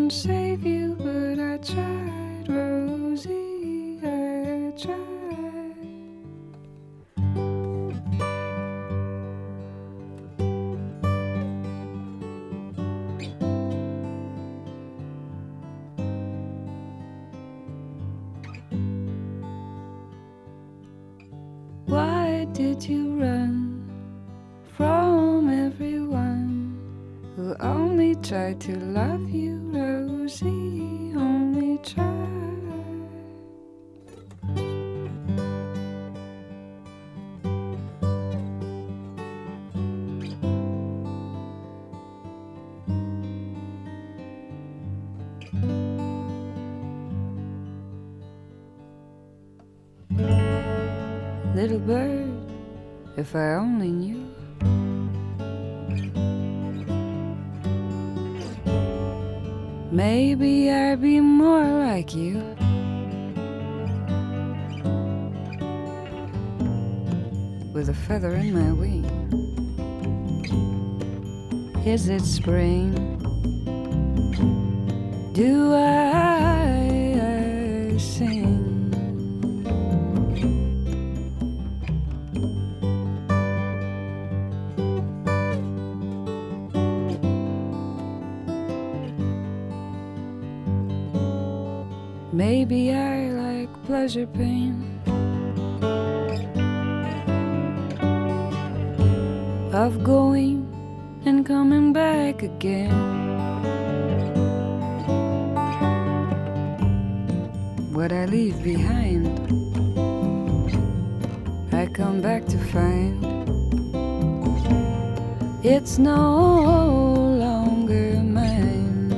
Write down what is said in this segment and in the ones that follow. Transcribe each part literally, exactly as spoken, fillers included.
couldn't save you, but I tried, Rosie, I tried. Why did you run from everyone who only tried to love you, Rosie, only tried? Little bird, if I only knew maybe I'd be more like you. With a feather in my wing. Is it spring? Do I sing? Maybe I like pleasure pain of going and coming back again. What I leave behind, I come back to find it's no longer mine.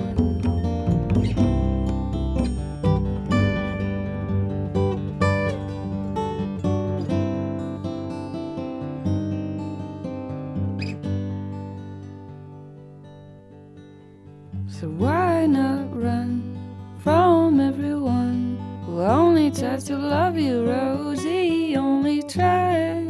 So why not run from everyone who only tries to love you, Rosie, only tries?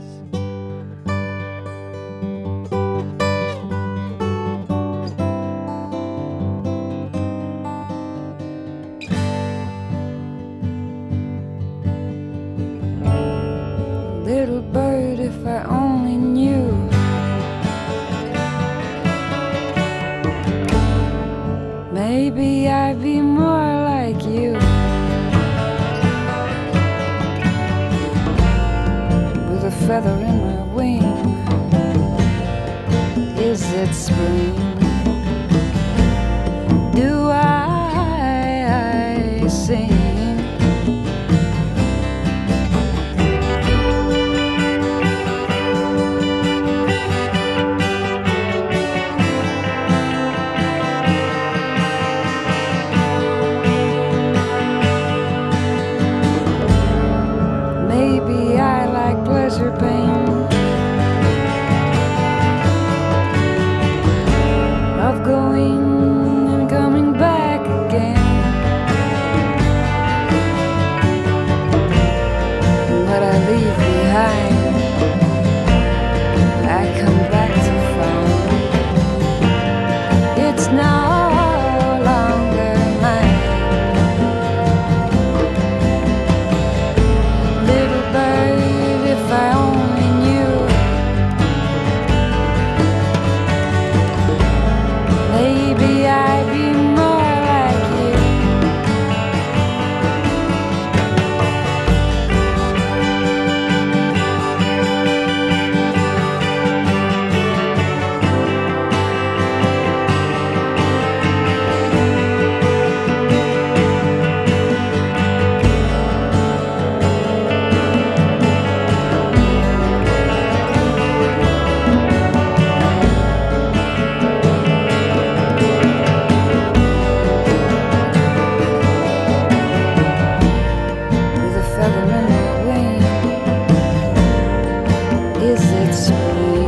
Little bird, if I only knew maybe I'd be more like you. With a feather in my wing. Is it spring? Do I sing? Maybe I like pleasure pain of going and coming back again. What I leave behind, I come back to find it's no longer mine. Little bird, if I only knew maybe I'd be more like you. With a feather in my wing. Is it spring?